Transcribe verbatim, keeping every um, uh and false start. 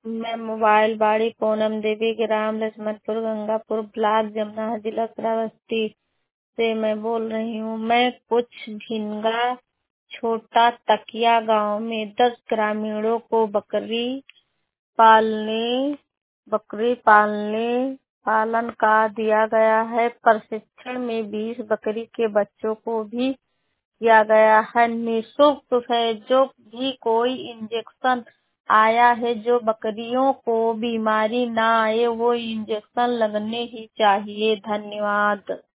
मैं मोबाइल बाड़ी पूनम देवी ग्राम लक्ष्मणपुर गंगापुर ब्लॉक जमुना जिला श्रावस्ती से मैं बोल रही हूँ। मैं कुछ भिंगा छोटा तकिया गांव में दस ग्रामीणों को बकरी पालने बकरी पालने पालन का दिया गया है। प्रशिक्षण में बीस बकरी के बच्चों को भी किया गया है। निःशुल्क है। जो भी कोई इंजेक्शन आया है, जो बकरियों को बीमारी ना आए वो इंजेक्शन लगने ही चाहिए। धन्यवाद।